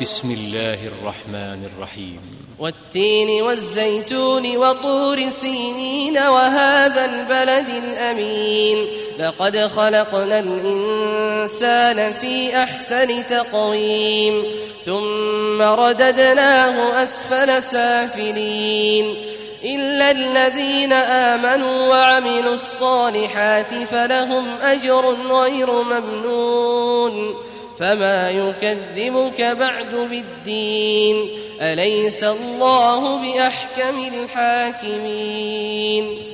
بسم الله الرحمن الرحيم والتين والزيتون وطور سينين وهذا البلد الأمين لقد خلقنا الإنسان في أحسن تقويم ثم رددناه أسفل سافلين إلا الذين آمنوا وعملوا الصالحات فلهم أجر غير ممنون فما يكذبك بعد بالدين أليس الله بأحكم الحاكمين